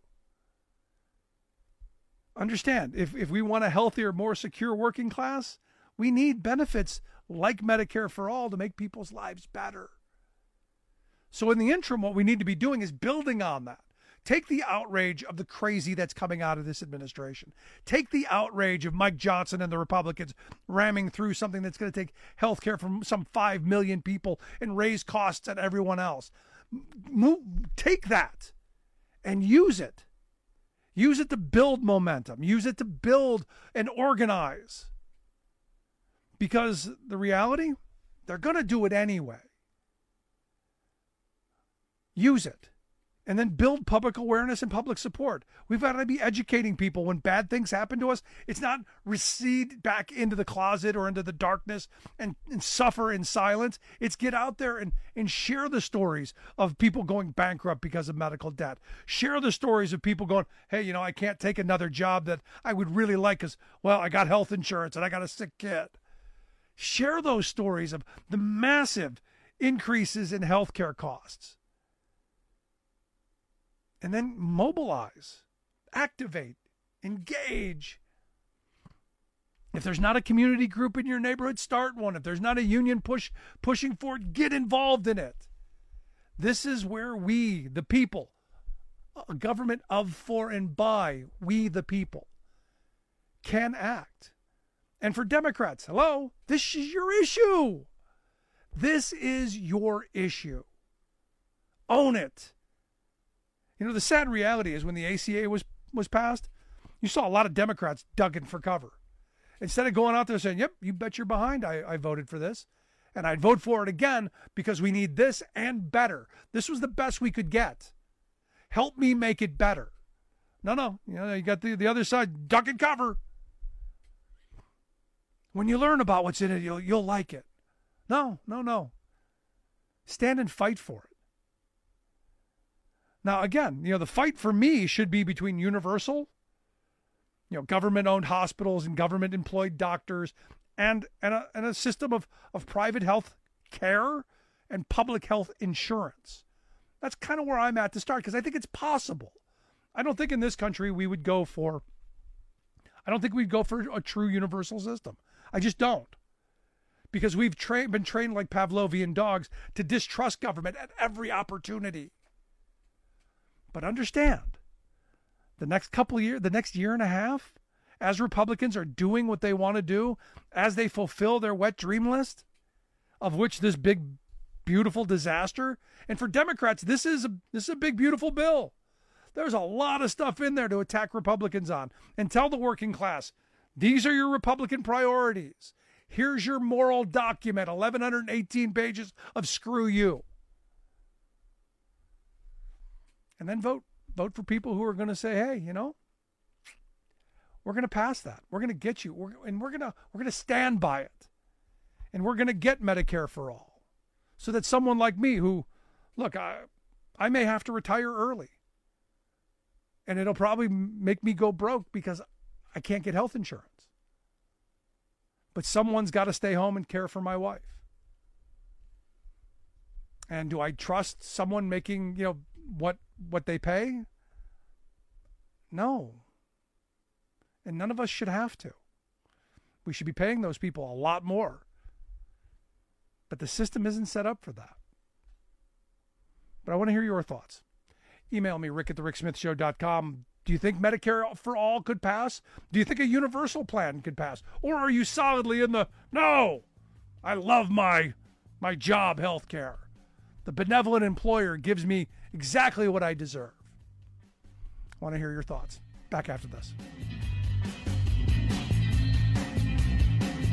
[SPEAKER 12] Understand, if, if we want a healthier, more secure working class, we need benefits like Medicare for all to make people's lives better. So in the interim, what we need to be doing is building on that. Take the outrage of the crazy that's coming out of this administration. Take the outrage of Mike Johnson and the Republicans ramming through something that's going to take health care from some five million people and raise costs on everyone else. Move, take that and use it. Use it to build momentum. Use it to build and organize. Because the reality, they're going to do it anyway. Use it. And then build public awareness and public support. We've got to be educating people when bad things happen to us. It's not recede back into the closet or into the darkness and, and suffer in silence. It's get out there and, and share the stories of people going bankrupt because of medical debt. Share the stories of people going, hey, you know, I can't take another job that I would really like because, well, I got health insurance and I got a sick kid. Share those stories of the massive increases in healthcare costs. And then mobilize, activate, engage. If there's not a community group in your neighborhood, start one. If there's not a union push pushing for it, get involved in it. This is where we, the people, a government of, for, and by we, the people, can act. And for Democrats, hello, this is your issue. This is your issue. Own it. You know, the sad reality is when the A C A was, was passed, you saw a lot of Democrats ducking for cover. Instead of going out there saying, yep, you bet you're behind, I, I voted for this. And I'd vote for it again because we need this and better. This was the best we could get. Help me make it better. No, no, you know, you got the, the other side, duck and cover. When you learn about what's in it, you'll, you'll like it. No, no, no. Stand and fight for it. Now, again, you know, the fight for me should be between universal, you know, government-owned hospitals and government-employed doctors and, and, a, and a system of, of private health care and public health insurance. That's kind of where I'm at to start because I think it's possible. I don't think in this country we would go for, I don't think we'd go for a true universal system. I just don't. Because we've tra- been trained like Pavlovian dogs to distrust government at every opportunity. But understand, the next couple of years, the next year and a half, as Republicans are doing what they want to do, as they fulfill their wet dream list, of which this big, beautiful disaster, and for Democrats, this is a this is a big, beautiful bill. There's a lot of stuff in there to attack Republicans on, and tell the working class, these are your Republican priorities. Here's your moral document, eleven eighteen pages of screw you. And then vote vote for people who are going to say, hey, you know, we're going to pass that. We're going to get you. We're, and we're going to we're going to stand by it. And we're going to get Medicare for all. So that someone like me who, look, I, I may have to retire early. And it'll probably make me go broke because I can't get health insurance. But someone's got to stay home and care for my wife. And do I trust someone making, you know, what what they pay? No. And none of us should have to. We should be paying those people a lot more. But the system isn't set up for that. But I want to hear your thoughts. Email me, rick at the rick smith show dot com. Do you think Medicare for all could pass? Do you think a universal plan could pass? Or are you solidly in the, no, I love my, my job health care. The benevolent employer gives me exactly what I deserve. I want to hear your thoughts. Back after this.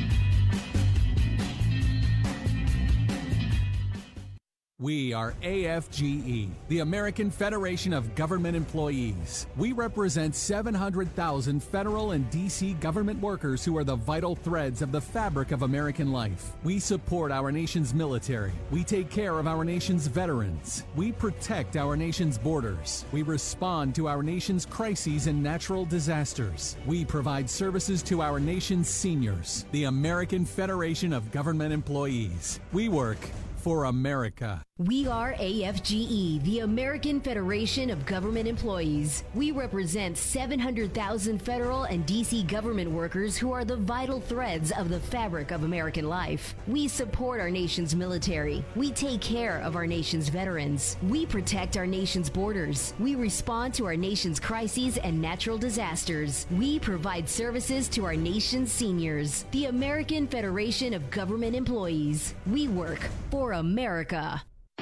[SPEAKER 13] We are A F G E, the American Federation of Government Employees. We represent seven hundred thousand federal and D C government workers who are the vital threads of the fabric of American life. We support our nation's military. We take care of our nation's veterans. We protect our nation's borders. We respond to our nation's crises and natural disasters. We provide services to our nation's seniors. The American Federation of Government Employees. We work for America.
[SPEAKER 14] We are A F G E, the American Federation of Government Employees. We represent seven hundred thousand federal and D C government workers who are the vital threads of the fabric of American life. We support our nation's military. We take care of our nation's veterans. We protect our nation's borders. We respond to our nation's crises and natural disasters. We provide services to our nation's seniors. The American Federation of Government Employees. We work for America.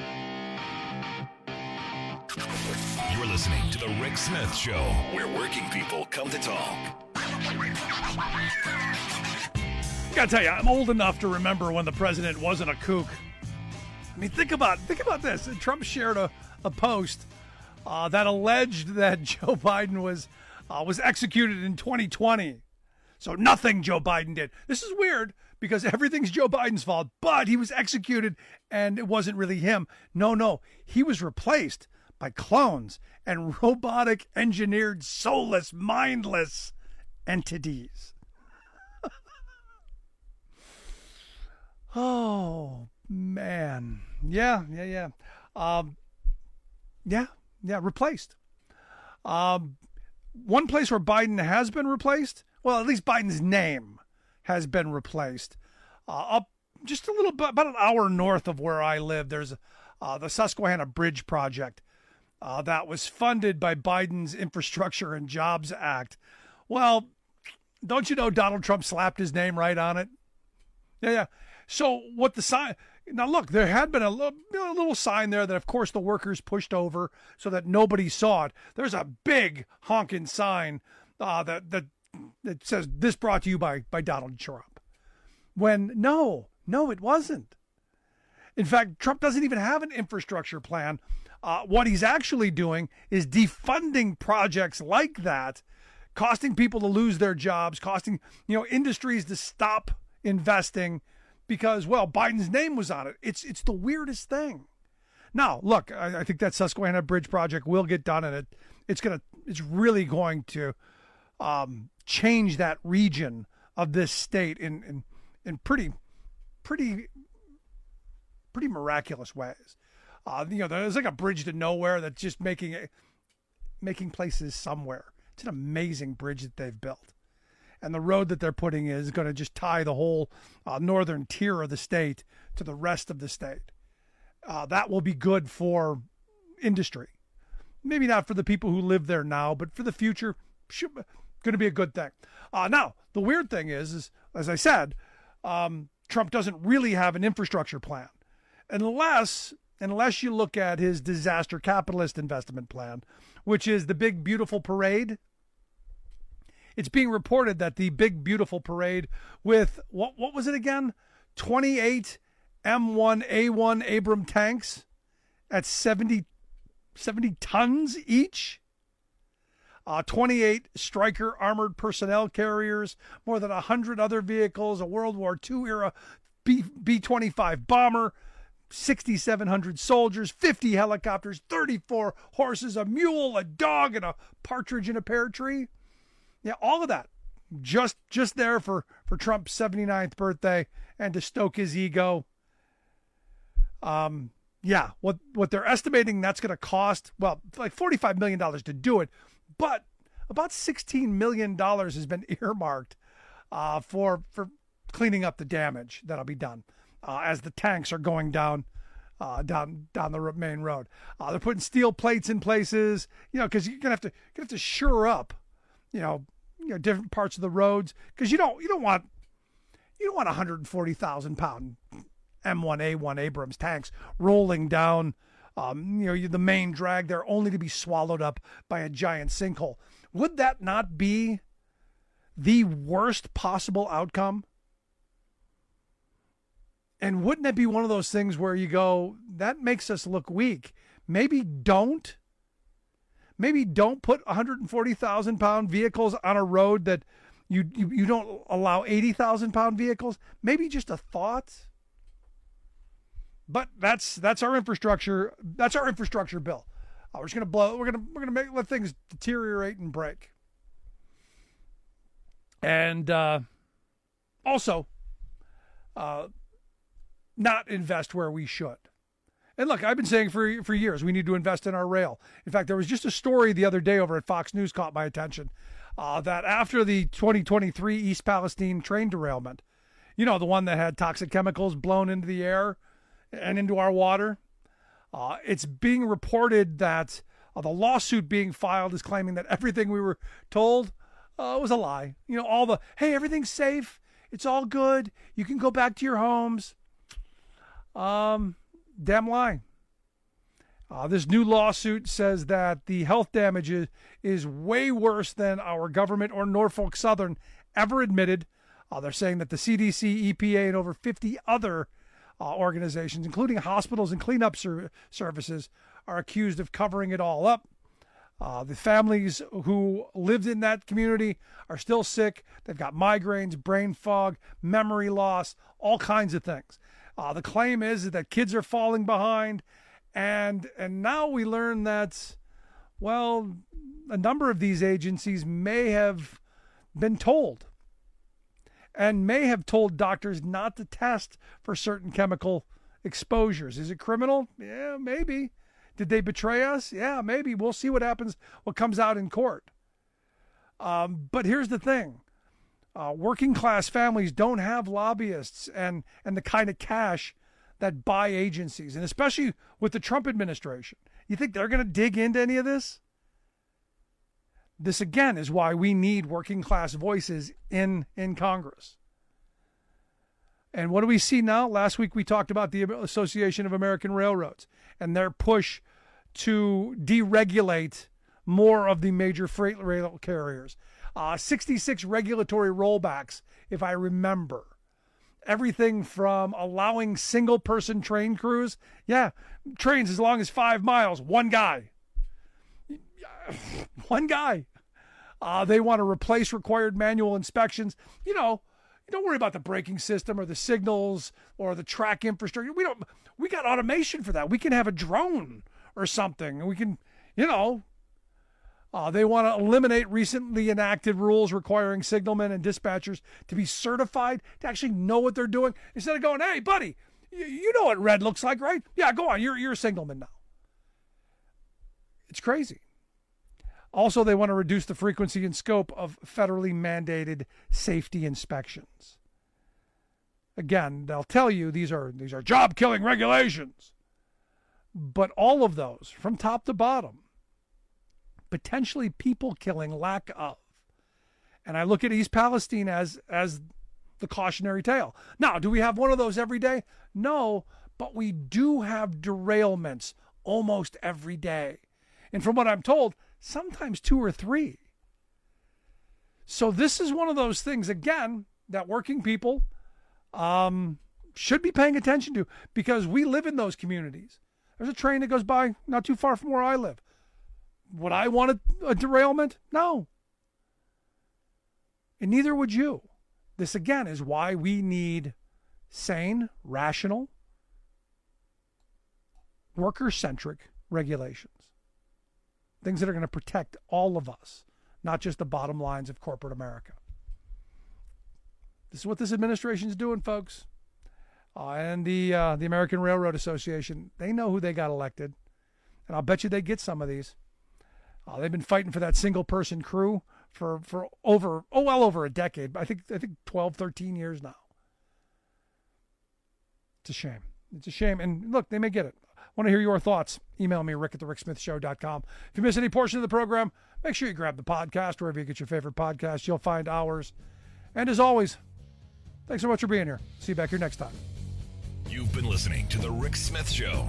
[SPEAKER 15] You're listening to The Rick Smith Show, where working people come to talk.
[SPEAKER 12] Gotta tell you, I'm old enough to remember when the president wasn't a kook. I mean, think about think about this. Trump shared a, a post uh, that alleged that Joe Biden was uh, was executed in twenty twenty. So nothing Joe Biden did. This is weird because everything's Joe Biden's fault, but he was executed and it wasn't really him. No, no, he was replaced by clones and robotic engineered soulless, mindless entities. Oh, man. Yeah, yeah, yeah. Um, yeah, yeah, replaced. Um, one place where Biden has been replaced, well, at least Biden's name has been replaced. Uh, up just a little bit, about an hour north of where I live, there's uh, the Susquehanna Bridge project uh, that was funded by Biden's Infrastructure and Jobs Act. Well, don't you know Donald Trump slapped his name right on it? Yeah, yeah. So what the sign... Now, look, there had been a little, a little sign there that, of course, the workers pushed over so that nobody saw it. There's a big honking sign uh, that, that that says, this brought to you by, by Donald Trump. When, no, no, it wasn't. In fact, Trump doesn't even have an infrastructure plan. Uh, what he's actually doing is defunding projects like that, costing people to lose their jobs, costing, you know, industries to stop investing because, well, Biden's name was on it. It's it's the weirdest thing. Now, look, I, I think that Susquehanna Bridge project will get done, and it it's gonna it's really going to um, change that region of this state in in, in pretty pretty pretty miraculous ways. Uh, you know, there's like a bridge to nowhere that's just making it, making places somewhere. It's an amazing bridge that they've built. And the road that they're putting is going to just tie the whole uh, northern tier of the state to the rest of the state. Uh, that will be good for industry. Maybe not for the people who live there now, but for the future, should, going to be a good thing. Uh, now, the weird thing is, is as I said, um, Trump doesn't really have an infrastructure plan. Unless, unless you look at his disaster capitalist investment plan, which is the big, beautiful parade. It's being reported that the big, beautiful parade with, what what was it again? twenty-eight M one A one Abram tanks at seventy, seventy tons each. Uh, twenty-eight Stryker armored personnel carriers, more than one hundred other vehicles, a World War Two era B twenty-five bomber, sixty-seven hundred soldiers, fifty helicopters, thirty-four horses, a mule, a dog, and a partridge in a pear tree. Yeah, all of that just just there for, for Trump's seventy-ninth birthday and to stoke his ego. Um, yeah, what what they're estimating that's going to cost, well, like forty-five million dollars to do it, but about sixteen million dollars has been earmarked uh, for for cleaning up the damage that'll be done uh, as the tanks are going down uh, down down the main road. Uh, they're putting steel plates in places, you know, because you're gonna have to you're gonna have to shore up, you know. You know, different parts of the roads, because you don't you don't want you don't want one hundred forty thousand pound M one A one Abrams tanks rolling down um, you know the main drag there only to be swallowed up by a giant sinkhole. Would that not be the worst possible outcome? And wouldn't that be one of those things where you go, that makes us look weak? Maybe don't. Maybe don't put one hundred forty thousand pound vehicles on a road that you, you, you don't allow eighty thousand pound vehicles. Maybe just a thought. But that's that's our infrastructure. That's our infrastructure bill. Uh, we're just gonna blow. We're gonna we're gonna make let things deteriorate and break. And uh, also, uh, not invest where we should. And look, I've been saying for for years we need to invest in our rail. In fact, there was just a story the other day over at Fox News caught my attention uh, that after the twenty twenty-three East Palestine train derailment, you know, the one that had toxic chemicals blown into the air and into our water, uh, it's being reported that uh, the lawsuit being filed is claiming that everything we were told uh, was a lie. You know, all the, hey, everything's safe. It's all good. You can go back to your homes. Um, damn lie. Uh, this new lawsuit says that the health damage is, is way worse than our government or Norfolk Southern ever admitted. Uh, they're saying that the C D C, E P A, and over fifty other uh, organizations, including hospitals and cleanup ser- services, are accused of covering it all up. Uh, the families who lived in that community are still sick. They've got migraines, brain fog, memory loss, all kinds of things. Uh, the claim is that kids are falling behind, and and now we learn that, well, a number of these agencies may have been told and may have told doctors not to test for certain chemical exposures. Is it criminal? Yeah, maybe. Did they betray us? Yeah, maybe. We'll see what happens, what comes out in court. Um, but here's the thing. Uh, working class families don't have lobbyists and, and the kind of cash that buy agencies, and especially with the Trump administration. You think they're going to dig into any of this? This, again, is why we need working class voices in, in Congress. And what do we see now? Last week we talked about the Association of American Railroads and their push to deregulate more of the major freight rail carriers. Uh, sixty-six regulatory rollbacks, if I remember. Everything from allowing single-person train crews. Yeah, trains as long as five miles, one guy. One guy. Uh, they want to replace required manual inspections. You know, don't worry about the braking system or the signals or the track infrastructure. We don't. We got automation for that. We can have a drone or something, and we can, you know. Uh, they want to eliminate recently enacted rules requiring signalmen and dispatchers to be certified to actually know what they're doing instead of going, "Hey, buddy, you, you know what red looks like, right? Yeah, go on. You're you're a signalman now." It's crazy. Also, they want to reduce the frequency and scope of federally mandated safety inspections. Again, they'll tell you these are these are job-killing regulations. But all of those, from top to bottom, potentially people-killing lack of. And I look at East Palestine as as the cautionary tale. Now, do we have one of those every day? No, but we do have derailments almost every day. And from what I'm told, sometimes two or three. So this is one of those things, again, that working people um, should be paying attention to because we live in those communities. There's a train that goes by not too far from where I live. Would I want a, a derailment? No. And neither would you. This, again, is why we need sane, rational, worker-centric regulations. Things that are going to protect all of us, not just the bottom lines of corporate America. This is what this administration is doing, folks. Uh, and the uh, the American Railroad Association, they know who they got elected. And I'll bet you they get some of these. Uh, they've been fighting for that single-person crew for, for over, oh, well over a decade. I think I think twelve, thirteen years now. It's a shame. It's a shame. And look, they may get it. I want to hear your thoughts. Email me, rick at the rick smith show dot com. If you miss any portion of the program, make sure you grab the podcast wherever you get your favorite podcast. You'll find ours. And as always, thanks so much for being here. See you back here next time.
[SPEAKER 15] You've been listening to The Rick Smith Show.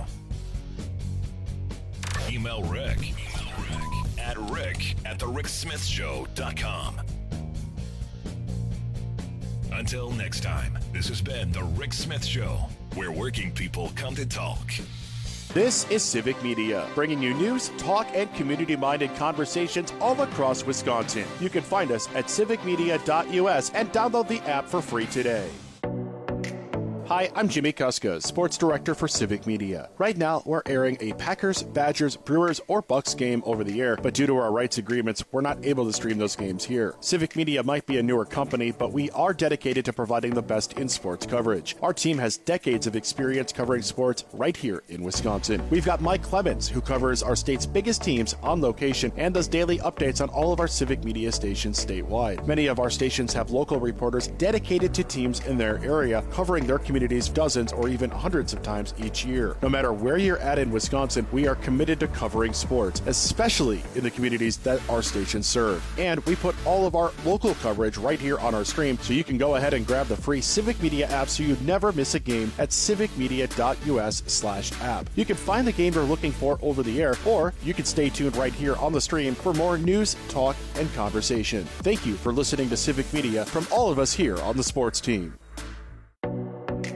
[SPEAKER 15] Email Rick, Email Rick at rick at the rick smith show dot com. Until next time, this has been The Rick Smith Show. where working people come to talk.
[SPEAKER 1] This is Civic Media, bringing you news, talk, and community-minded conversations all across Wisconsin. You can find us at civic media dot U S and download the app for free today. Hi, I'm Jimmy Kuska, Sports Director for Civic Media. Right now, we're airing a Packers, Badgers, Brewers, or Bucks game over the air, but due to our rights agreements, we're not able to stream those games here. Civic Media might be a newer company, but we are dedicated to providing the best in sports coverage. Our team has decades of experience covering sports right here in Wisconsin. We've got Mike Clemens, who covers our state's biggest teams on location and does daily updates on all of our Civic Media stations statewide. Many of our stations have local reporters dedicated to teams in their area, covering their community dozens or even hundreds of times each year. No matter where you're at in Wisconsin, we are committed to covering sports, especially in the communities that our stations serve. And we put all of our local coverage right here on our stream, so you can go ahead and grab the free Civic Media app so you never miss a game at civic media dot U S slash app. You can find the game you're looking for over the air, or you can stay tuned right here on the stream for more news, talk, and conversation. Thank you for listening to Civic Media from all of us here on the sports team.